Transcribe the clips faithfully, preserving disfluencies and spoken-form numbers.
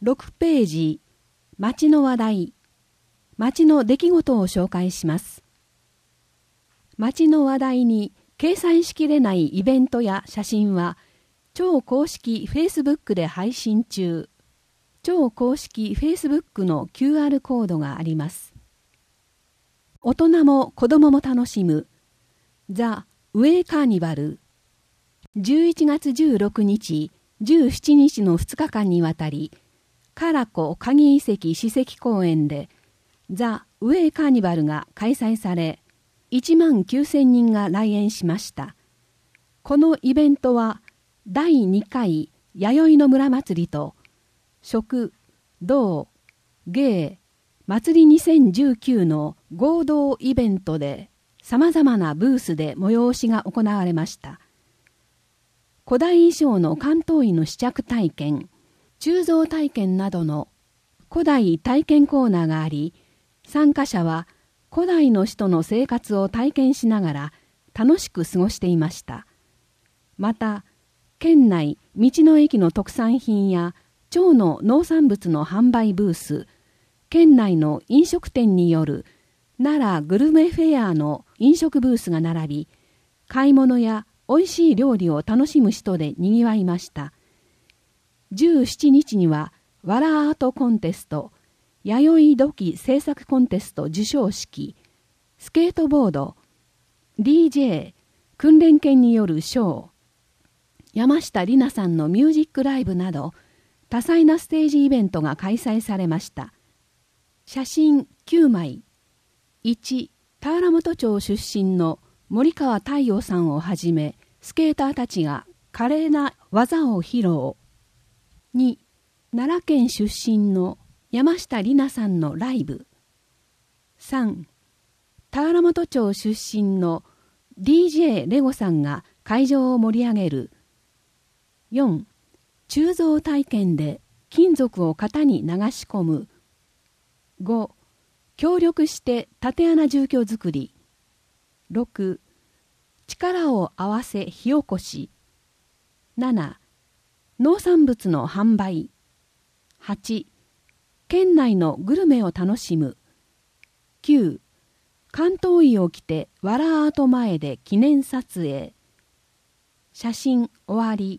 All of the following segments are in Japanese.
ろくページ、町の話題、町の出来事を紹介します。町の話題に掲載しきれないイベントや写真は、超公式 Facebook で配信中。超公式 Facebook の キューアール コードがあります。大人も子供も楽しむザ・ウェイカーニバル。じゅういちがつじゅうろくにち、じゅうしちにちのふつかかんにわたり、カラコ鍵遺跡史跡公園でザ・ウェイカーニバルが開催され、いちまんきゅうせんにんが来園しました。このイベントはだいにかい弥生の村祭りと食、道、芸、祭りにせんじゅうきゅうの合同イベントでさまざまなブースで催しが行われました。古代衣装の関東医の試着体験、鋳造体験などの古代体験コーナーがあり、参加者は古代の人の生活を体験しながら楽しく過ごしていました。また、県内道の駅の特産品や町の農産物の販売ブース、県内の飲食店による奈良グルメフェアの飲食ブースが並び、買い物や美味しい料理を楽しむ人でにぎわいました。じゅうしちにちにはわらアートコンテスト、弥生土器制作コンテスト授賞式、スケートボード、ディージェー、訓練犬によるショー、山下里奈さんのミュージックライブなど、多彩なステージイベントが開催されました。写真きゅうまい。いち、田原本町出身の森川太陽さんをはじめ、スケーターたちが華麗な技を披露。に、奈良県出身の山下里奈さんのライブ。さん、田原本町出身の ディージェー レゴさんが会場を盛り上げる。よん、鋳造体験で金属を型に流し込む。ご、協力して竪穴住居づくり。ろく、力を合わせ火起こし。なな、農産物の販売。はち、県内のグルメを楽しむ。きゅう、関東医を着てわらアート前で記念撮影。写真終わり。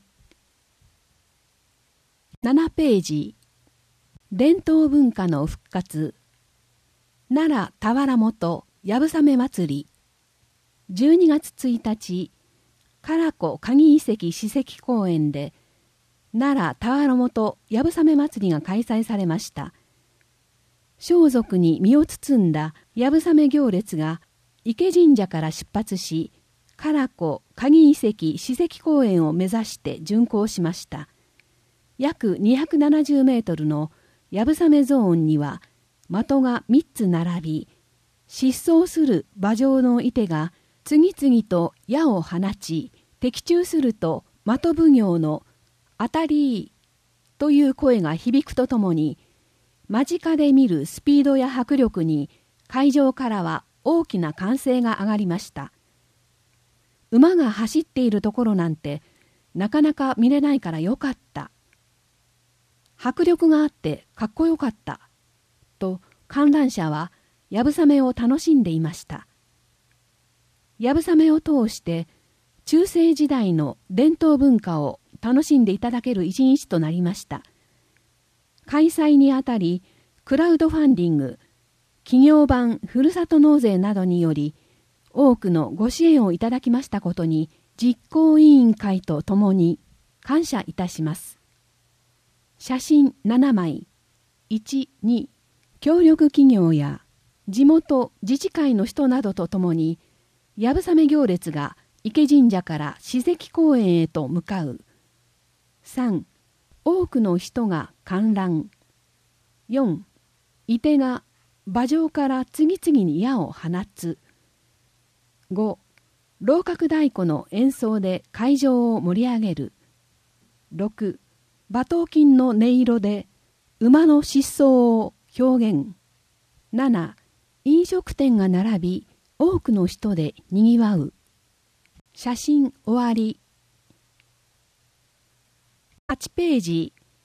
ななページ、伝統文化の復活。奈良田原本やぶさめ祭り。じゅうにがつついたち、唐子鍵遺跡史跡公園で奈良田原本やぶさめ祭りが開催されました。装束に身を包んだやぶさめ行列が池神社から出発し、唐子鍵遺跡史跡公園を目指して巡行しました。約にひゃくななじゅうメートルのやぶさめゾーンには的がみっつ並び、疾走する馬上の射手が次々と矢を放ち、的中すると的奉行の当たりという声が響くとともに、間近で見るスピードや迫力に会場からは大きな歓声が上がりました。馬が走っているところなんてなかなか見れないからよかった。迫力があってかっこよかった。と観覧車はやぶさめを楽しんでいました。やぶさめを通して中世時代の伝統文化を楽しんでいただける一日となりました。開催にあたり、クラウドファンディング、企業版ふるさと納税などにより、多くのご支援をいただきましたことに、実行委員会とともに感謝いたします。写真ななまい。いち、に、協力企業や地元自治会の人などとともに、やぶさめ行列が池神社から史跡公園へと向かう。さん、多くの人が観覧。よん、射手が馬上から次々に矢を放つ。ご、楼閣太鼓の演奏で会場を盛り上げる。ろく、馬頭琴の音色で馬の疾走を表現。なな、飲食店が並び多くの人でにぎわう。写真終わり。はちページ、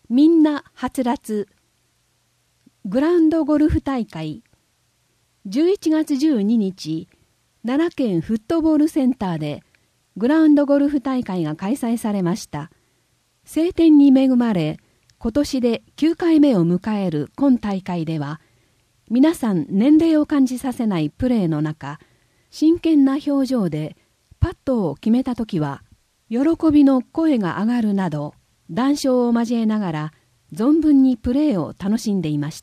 みんなはつらつグランドゴルフ大会じゅういちがつじゅうににち、奈良県フットボールセンターでグランドゴルフ大会が開催されました。晴天に恵まれ、今年できゅうかいめを迎える今大会では、皆さん年齢を感じさせないプレーの中、真剣な表情でパットを決めたときは、喜びの声が上がるなど、談笑を交えながら存分にプレーを楽しんでいました。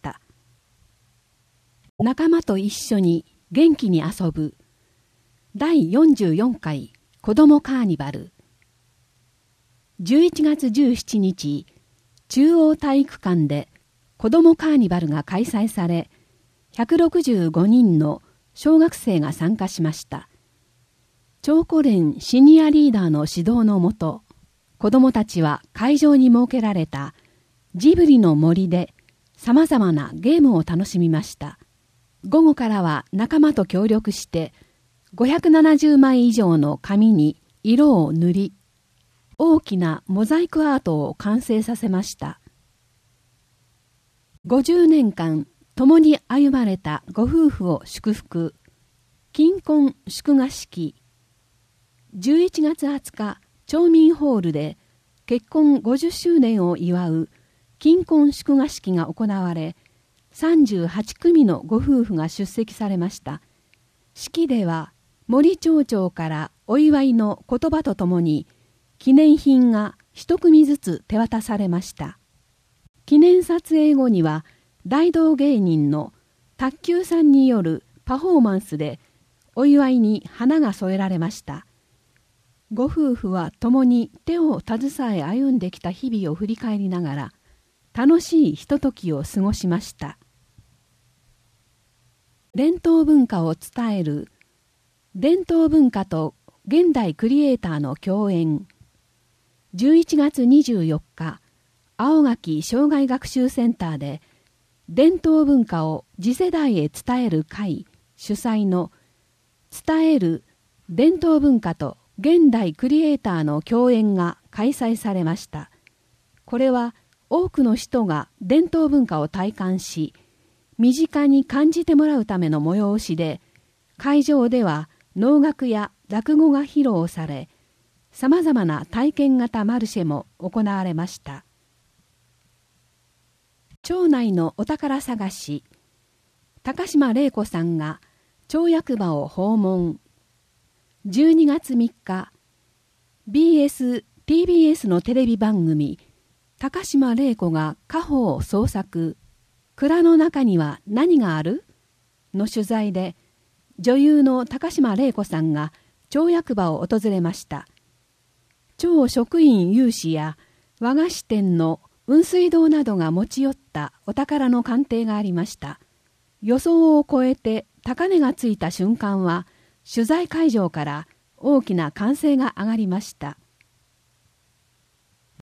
仲間と一緒に元気に遊ぶだいよんじゅうよんかい子どもカーニバル。じゅういちがつじゅうしちにち、中央体育館で子どもカーニバルが開催され、ひゃくろくじゅうごにんの小学生が参加しました。長古連シニアリーダーの指導のもと、子どもたちは会場に設けられたジブリの森でさまざまなゲームを楽しみました。午後からは仲間と協力してごひゃくななじゅうまい以上の紙に色を塗り、大きなモザイクアートを完成させました。ごじゅうねんかん共に歩まれたご夫婦を祝福、金婚祝賀式。じゅういちがつはつか、町民ホールで結婚ごじゅっしゅうねんを祝う金婚祝賀式が行われ、さんじゅうはちくみのご夫婦が出席されました。式では森町長からお祝いの言葉とともに記念品が一組ずつ手渡されました。記念撮影後には大道芸人の卓球さんによるパフォーマンスでお祝いに花が添えられました。ご夫婦は共に手を携え歩んできた日々を振り返りながら楽しいひとときを過ごしました。伝統文化を伝える伝統文化と現代クリエイターの共演。じゅういちがつにじゅうよっか、青垣障害学習センターで伝統文化を次世代へ伝える会主催の伝える伝統文化と現代クリエイターの共演が開催されました。これは多くの人が伝統文化を体感し、身近に感じてもらうための催しで、会場では能楽や落語が披露され、さまざまな体験型マルシェも行われました。町内のお宝探し、高島玲子さんが町役場を訪問。じゅうにがつみっか、ビーエス、ティービーエス のテレビ番組、高島玲子が家宝を捜索、蔵の中には何がある？の取材で、女優の高島玲子さんが町役場を訪れました。町職員有志や和菓子店の雲水堂などが持ち寄ったお宝の鑑定がありました。予想を超えて高値がついた瞬間は、取材会場から大きな歓声が上がりました。